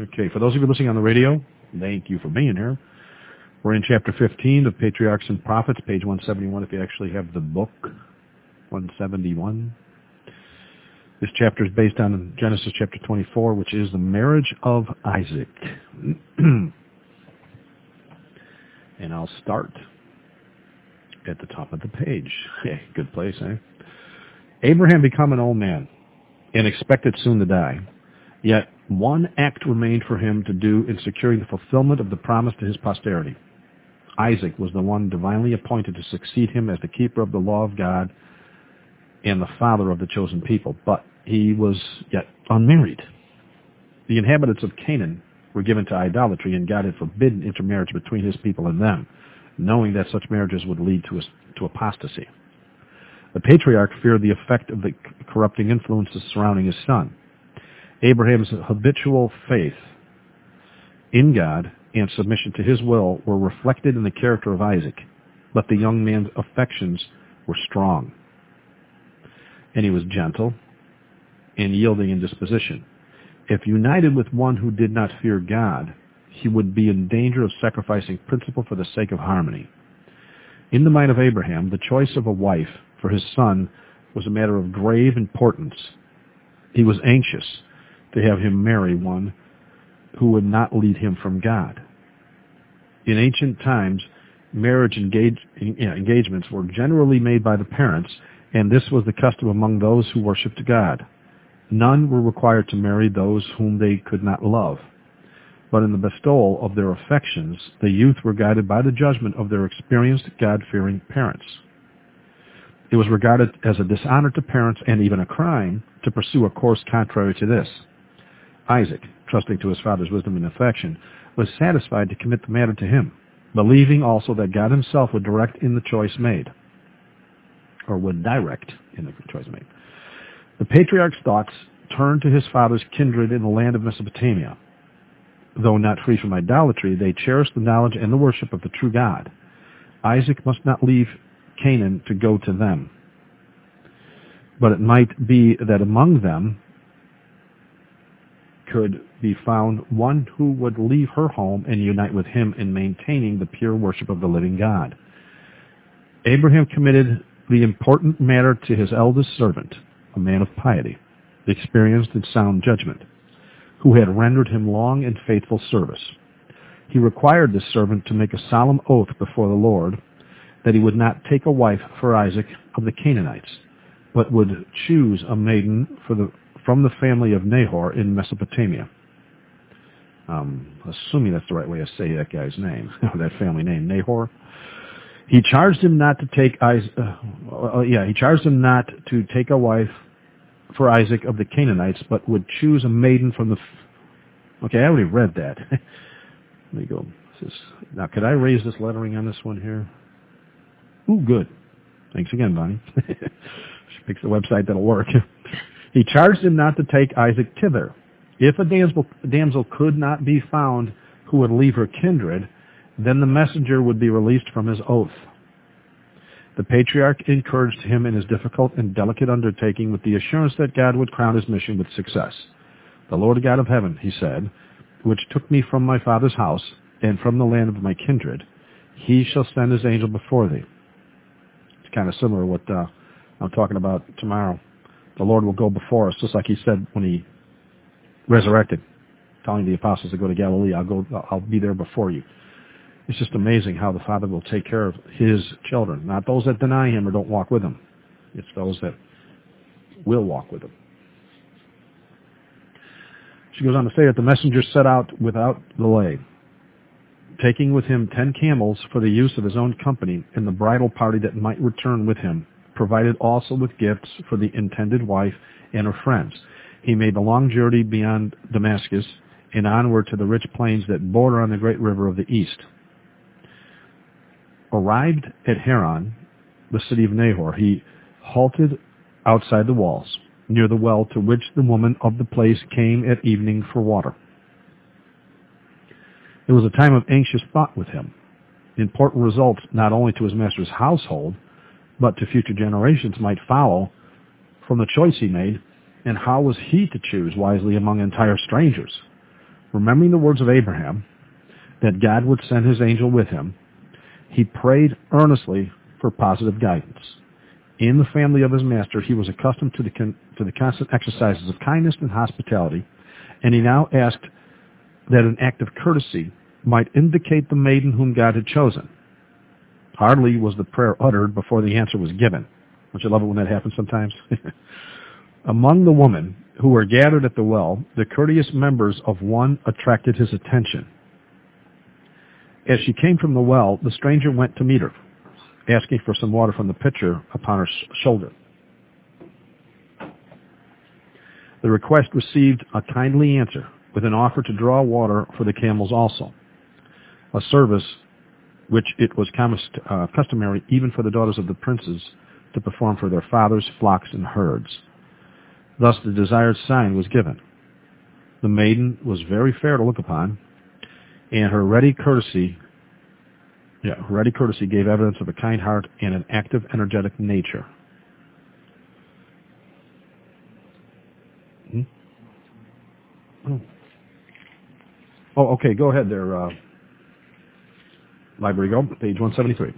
Okay, for those of you listening on the radio, thank you for being here. We're in chapter 15 of Patriarchs and Prophets, page 171, if you actually have the book, 171. This chapter is based on Genesis chapter 24, which is the marriage of Isaac. And I'll start at the top of the page. Okay, good place, eh? Abraham became an old man and expected soon to die. Yet one act remained for him to do in securing the fulfillment of the promise to his posterity. Isaac was the one divinely appointed to succeed him as the keeper of the law of God and the father of the chosen people, but he was yet unmarried. The inhabitants of Canaan were given to idolatry, and God had forbidden intermarriage between his people and them, knowing that such marriages would lead to apostasy. The patriarch feared the effect of the corrupting influences surrounding his son. Abraham's habitual faith in God and submission to his will were reflected in the character of Isaac, but the young man's affections were strong, and he was gentle and yielding in disposition. If united with one who did not fear God, he would be in danger of sacrificing principle for the sake of harmony. In the mind of Abraham, the choice of a wife for his son was a matter of grave importance. He was anxious to have him marry one who would not lead him from God. In ancient times, marriage engagements were generally made by the parents, and this was the custom among those who worshipped God. None were required to marry those whom they could not love. But in the bestowal of their affections, the youth were guided by the judgment of their experienced, God-fearing parents. It was regarded as a dishonor to parents and even a crime to pursue a course contrary to this. Isaac, trusting to his father's wisdom and affection, was satisfied to commit the matter to him, believing also that God himself would direct in the choice made, or would direct in the choice made. The patriarch's thoughts turned to his father's kindred in the land of Mesopotamia. Though not free from idolatry, they cherished the knowledge and the worship of the true God. Isaac must not leave Canaan to go to them, but it might be that among them could be found one who would leave her home and unite with him in maintaining the pure worship of the living God. Abraham committed the important matter to his eldest servant, a man of piety, experienced in sound judgment, who had rendered him long and faithful service. He required this servant to make a solemn oath before the Lord that he would not take a wife for Isaac of the Canaanites, but would choose a maiden from the family of Nahor in Mesopotamia. Assuming that's the right way to say that guy's name, that family name, Nahor. He charged him not to take a wife for Isaac of the Canaanites, but would choose a maiden from the... Okay, I already read that. Let me go. Now, could I raise this lettering on this one here? Ooh, good. Thanks again, Bonnie. She picks the website that'll work. He charged him not to take Isaac thither. If a damsel could not be found who would leave her kindred, then the messenger would be released from his oath. The patriarch encouraged him in his difficult and delicate undertaking with the assurance that God would crown his mission with success. The Lord God of heaven, he said, which took me from my father's house and from the land of my kindred, he shall send his angel before thee. It's kind of similar to what I'm talking about tomorrow. The Lord will go before us, just like he said when he resurrected, telling the apostles to go to Galilee. I'll be there before you. It's just amazing how the Father will take care of his children, not those that deny him or don't walk with him. It's those that will walk with him. She goes on to say that the messenger set out without delay, taking with him 10 camels for the use of his own company and the bridal party that might return with him, provided also with gifts for the intended wife and her friends. He made the long journey beyond Damascus and onward to the rich plains that border on the great river of the east. Arrived at Haran, the city of Nahor, he halted outside the walls, near the well to which the woman of the place came at evening for water. It was a time of anxious thought with him. Important results not only to his master's household, but to future generations might follow from the choice he made, and how was he to choose wisely among entire strangers? Remembering the words of Abraham, that God would send his angel with him, he prayed earnestly for positive guidance. In the family of his master, he was accustomed to the constant exercises of kindness and hospitality, and he now asked that an act of courtesy might indicate the maiden whom God had chosen. Hardly was the prayer uttered before the answer was given. Don't you love it when that happens sometimes? Among the women who were gathered at the well, the courteous members of one attracted his attention. As she came from the well, the stranger went to meet her, asking for some water from the pitcher upon her shoulder. The request received a kindly answer, with an offer to draw water for the camels also, a service which it was customary even for the daughters of the princes to perform for their fathers' flocks and herds. Thus the desired sign was given. The maiden was very fair to look upon, and her ready courtesy gave evidence of a kind heart and an active, energetic nature. Oh, okay, go ahead there, Library Go, page 173.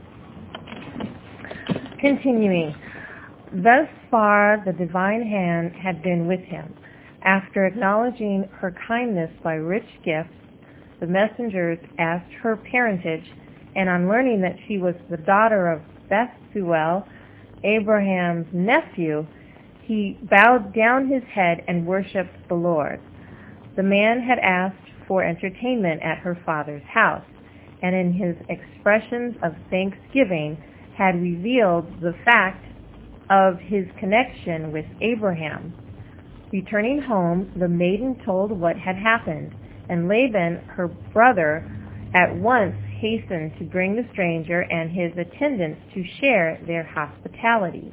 Continuing. Thus far the divine hand had been with him. After acknowledging her kindness by rich gifts, the messengers asked her parentage, and on learning that she was the daughter of Bethuel, Abraham's nephew, he bowed down his head and worshipped the Lord. The man had asked for entertainment at her father's house, and in his expressions of thanksgiving had revealed the fact of his connection with Abraham. Returning home, the maiden told what had happened, and Laban, her brother, at once hastened to bring the stranger and his attendants to share their hospitality.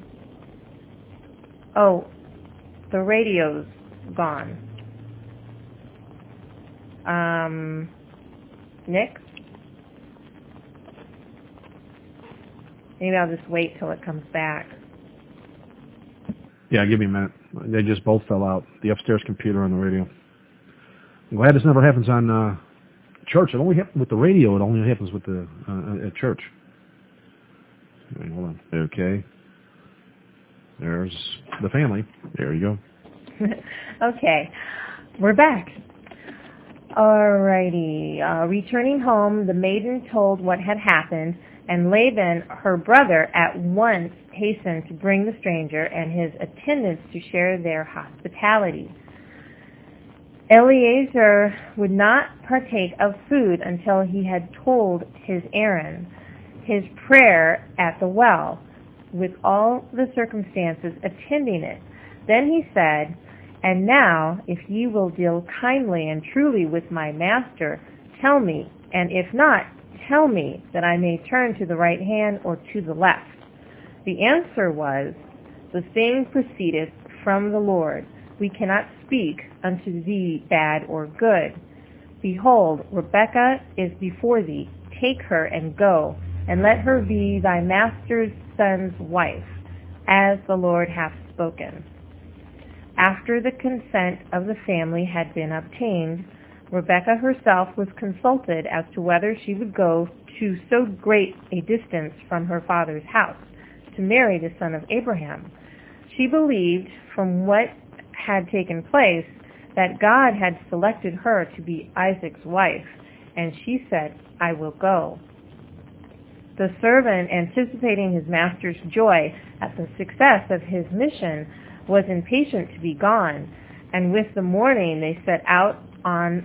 Oh, the radio's gone. Nick? Maybe I'll just wait till it comes back. Yeah, give me a minute. They just both fell out. The upstairs computer and the radio. I'm glad this never happens on church. It only happens with the radio. It only happens with the at church. Wait, hold on. Okay. There's the family. There you go. Okay. We're back. Alrighty. Returning home, the maiden told what had happened, and Laban, her brother, at once hastened to bring the stranger and his attendants to share their hospitality. Eliezer would not partake of food until he had told his errand, his prayer at the well, with all the circumstances attending it. Then he said, "And now, if ye will deal kindly and truly with my master, tell me, and if not, tell me, that I may turn to the right hand or to the left." The answer was, "The thing proceedeth from the Lord. We cannot speak unto thee bad or good. Behold, Rebekah is before thee. Take her and go, and let her be thy master's son's wife, as the Lord hath spoken." After the consent of the family had been obtained, Rebekah herself was consulted as to whether she would go to so great a distance from her father's house to marry the son of Abraham. She believed, from what had taken place, that God had selected her to be Isaac's wife, and she said, "I will go." The servant, anticipating his master's joy at the success of his mission, was impatient to be gone, and with the morning they set out on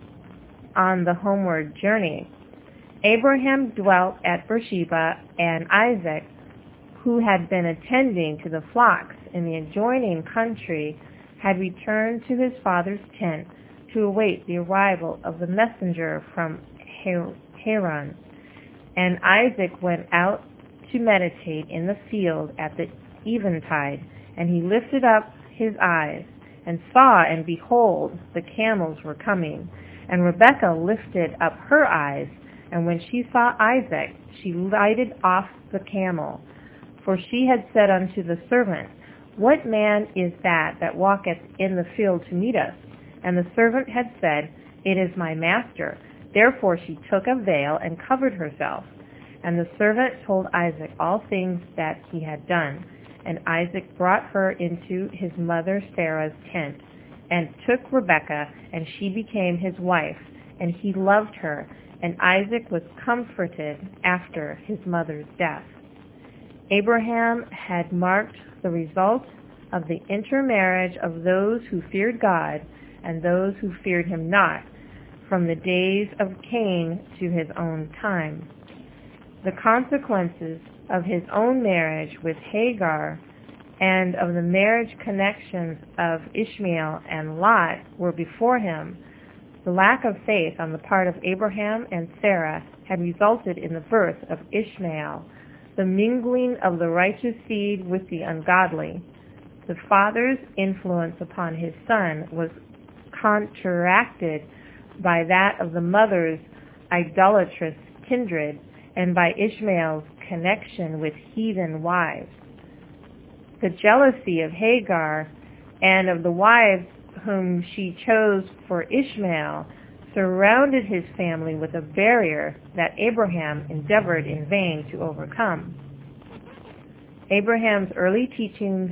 the homeward journey. Abraham dwelt at Beersheba, and Isaac, who had been attending to the flocks in the adjoining country, had returned to his father's tent to await the arrival of the messenger from Haran. And Isaac went out to meditate in the field at the eventide, and he lifted up his eyes, and saw, and behold, the camels were coming. And Rebekah lifted up her eyes, and when she saw Isaac, she lighted off the camel. For she had said unto the servant, "What man is that walketh in the field to meet us?" And the servant had said, "It is my master." Therefore she took a veil and covered herself. And the servant told Isaac all things that he had done. And Isaac brought her into his mother Sarah's tent, and took Rebekah, and she became his wife, and he loved her, and Isaac was comforted after his mother's death. Abraham had marked the result of the intermarriage of those who feared God and those who feared him not, from the days of Cain to his own time. The consequences of his own marriage with Hagar and of the marriage connections of Ishmael and Lot were before him. The lack of faith on the part of Abraham and Sarah had resulted in the birth of Ishmael, the mingling of the righteous seed with the ungodly. The father's influence upon his son was counteracted by that of the mother's idolatrous kindred and by Ishmael's connection with heathen wives. The jealousy of Hagar and of the wives whom she chose for Ishmael surrounded his family with a barrier that Abraham endeavored in vain to overcome. Abraham's early teachings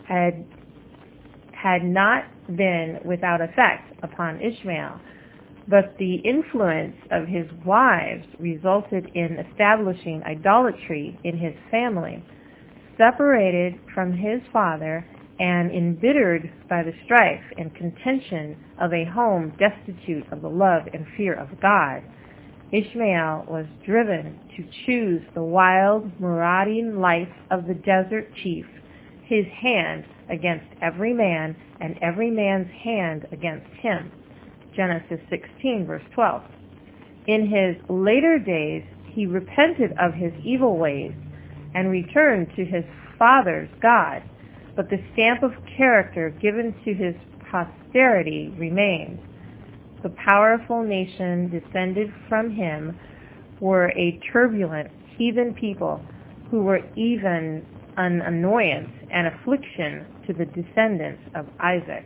had not been without effect upon Ishmael, but the influence of his wives resulted in establishing idolatry in his family. Separated from his father and embittered by the strife and contention of a home destitute of the love and fear of God, Ishmael was driven to choose the wild, marauding life of the desert chief, his hand against every man and every man's hand against him. Genesis 16, verse 12. In his later days, he repented of his evil ways and returned to his father's God, but the stamp of character given to his posterity remained. The powerful nation descended from him were a turbulent heathen people who were even an annoyance and affliction to the descendants of Isaac.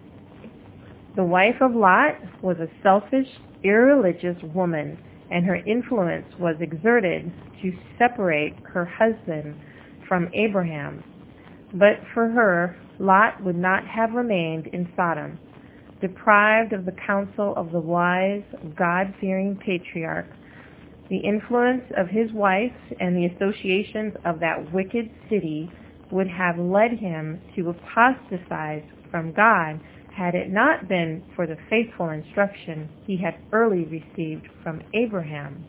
The wife of Lot was a selfish, irreligious woman, and her influence was exerted to separate her husband from Abraham. But for her, Lot would not have remained in Sodom. Deprived of the counsel of the wise, God-fearing patriarch, the influence of his wife and the associations of that wicked city would have led him to apostatize from God had it not been for the faithful instruction he had early received from Abraham.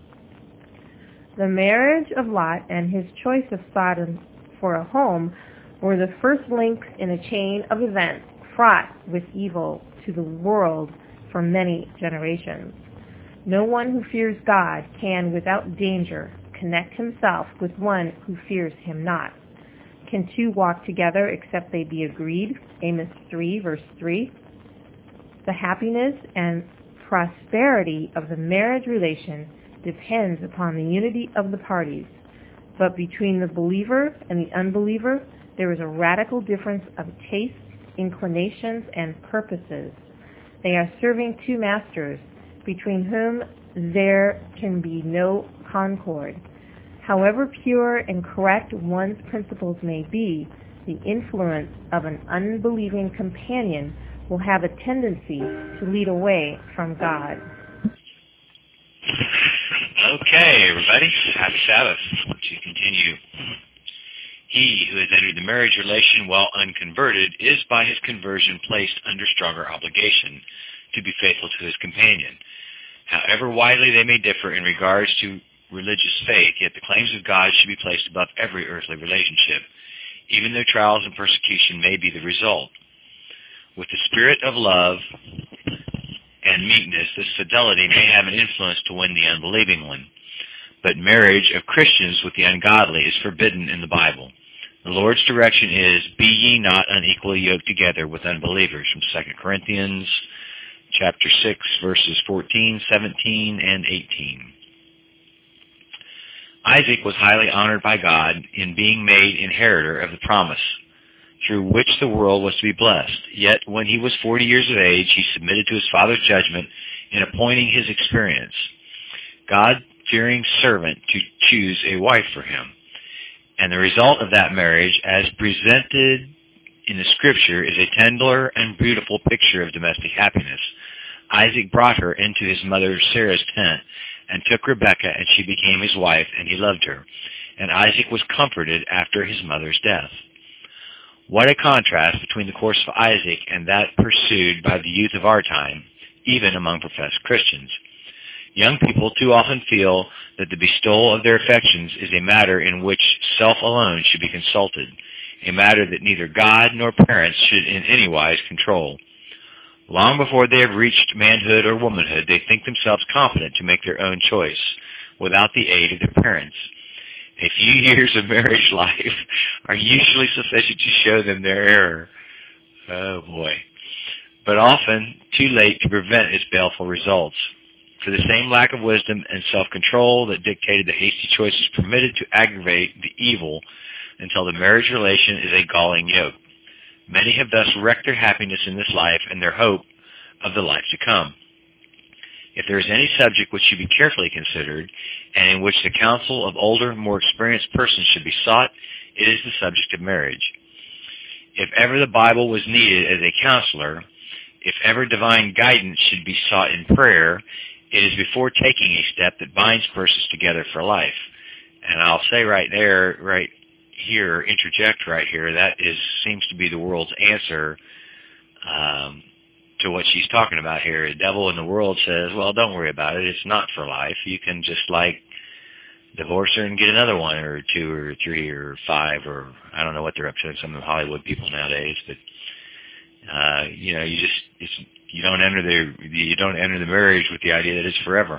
The marriage of Lot and his choice of Sodom for a home were the first links in a chain of events fraught with evil to the world for many generations. No one who fears God can, without danger, connect himself with one who fears him not. Can two walk together except they be agreed? Amos 3, verse 3. The happiness and prosperity of the marriage relation depends upon the unity of the parties. But between the believer and the unbeliever, there is a radical difference of tastes, inclinations, and purposes. They are serving two masters, between whom there can be no concord. However pure and correct one's principles may be, the influence of an unbelieving companion will have a tendency to lead away from God. Okay, everybody. Happy Sabbath. To continue. He who has entered the marriage relation while unconverted is by his conversion placed under stronger obligation to be faithful to his companion. However widely they may differ in regards to religious faith, yet the claims of God should be placed above every earthly relationship, even though trials and persecution may be the result. With the spirit of love and meekness, this fidelity may have an influence to win the unbelieving one. But marriage of Christians with the ungodly is forbidden in the Bible. The Lord's direction is, "Be ye not unequally yoked together with unbelievers," from 2 Corinthians chapter 6, verses 14, 17, and 18. Isaac was highly honored by God in being made inheritor of the promise. through which the world was to be blessed. Yet when he was 40 years of age, he submitted to his father's judgment in appointing his experience, God-fearing servant, to choose a wife for him. And the result of that marriage, as presented in the Scripture, is a tender and beautiful picture of domestic happiness. Isaac brought her into his mother Sarah's tent and took Rebekah, and she became his wife, and he loved her. And Isaac was comforted after his mother's death. What a contrast between the course of Isaac and that pursued by the youth of our time, even among professed Christians. Young people too often feel that the bestowal of their affections is a matter in which self alone should be consulted, a matter that neither God nor parents should in any wise control. Long before they have reached manhood or womanhood, they think themselves competent to make their own choice, without the aid of their parents. A few years of marriage life are usually sufficient to show them their error. Oh boy. But often too late to prevent its baleful results. For the same lack of wisdom and self-control that dictated the hasty choices permitted to aggravate the evil until the marriage relation is a galling yoke. Many have thus wrecked their happiness in this life and their hope of the life to come. If there is any subject which should be carefully considered, and in which the counsel of older, more experienced persons should be sought, it is the subject of marriage. If ever the Bible was needed as a counselor, if ever divine guidance should be sought in prayer, it is before taking a step that binds persons together for life. And I'll say right there, right here, interject right here, that seems to be the world's answer to what she's talking about here. The devil in the world says, well, don't worry about it. It's not for life. You can just divorce her and get another one or two or three or five, or I don't know what they're up to, some of the Hollywood people nowadays, but you don't enter the marriage with the idea that it's forever.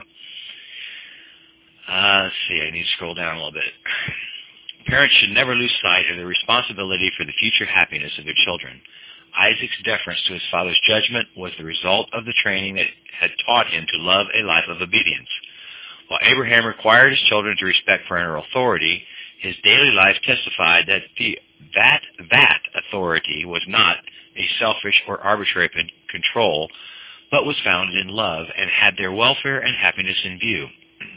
Let's see, I need to scroll down a little bit. Parents should never lose sight of the responsibility for the future happiness of their children. Isaac's deference to his father's judgment was the result of the training that had taught him to love a life of obedience. While Abraham required his children to respect parental authority, his daily life testified that authority was not a selfish or arbitrary control, but was founded in love and had their welfare and happiness in view.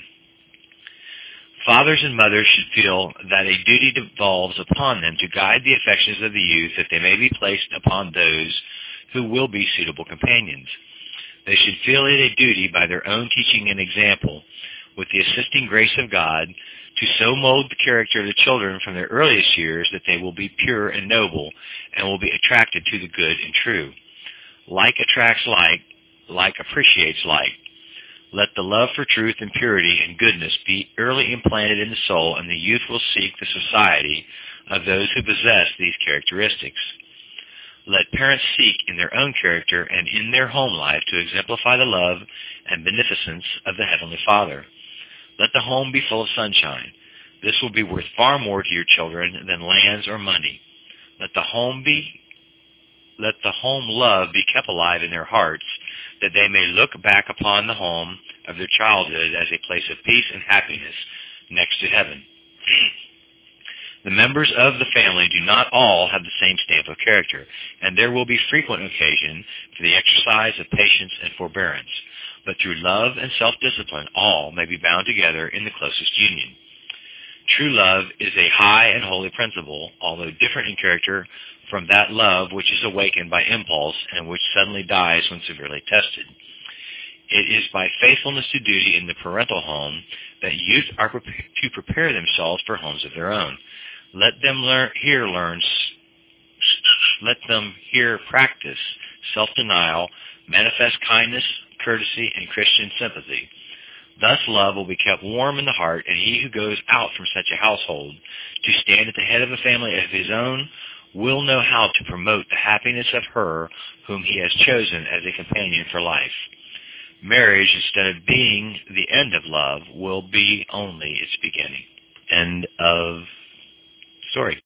Fathers and mothers should feel that a duty devolves upon them to guide the affections of the youth, that they may be placed upon those who will be suitable companions. They should feel it a duty by their own teaching and example, with the assisting grace of God, to so mold the character of the children from their earliest years that they will be pure and noble, and will be attracted to the good and true. Like attracts like appreciates like. Let the love for truth and purity and goodness be early implanted in the soul, and the youth will seek the society of those who possess these characteristics. Let parents seek in their own character and in their home life to exemplify the love and beneficence of the Heavenly Father. Let the home be full of sunshine. This will be worth far more to your children than lands or money. Let the home love be kept alive in their hearts, that they may look back upon the home of their childhood as a place of peace and happiness next to heaven. The members of the family do not all have the same stamp of character, and there will be frequent occasion for the exercise of patience and forbearance. But through love and self-discipline, all may be bound together in the closest union. True love is a high and holy principle, although different in character from that love which is awakened by impulse and which suddenly dies when severely tested. It is by faithfulness to duty in the parental home that youth are to prepare themselves for homes of their own. Let them here practice self-denial, manifest kindness, courtesy, and Christian sympathy. Thus love will be kept warm in the heart, and he who goes out from such a household to stand at the head of a family of his own will know how to promote the happiness of her whom he has chosen as a companion for life. Marriage, instead of being the end of love, will be only its beginning. End of story.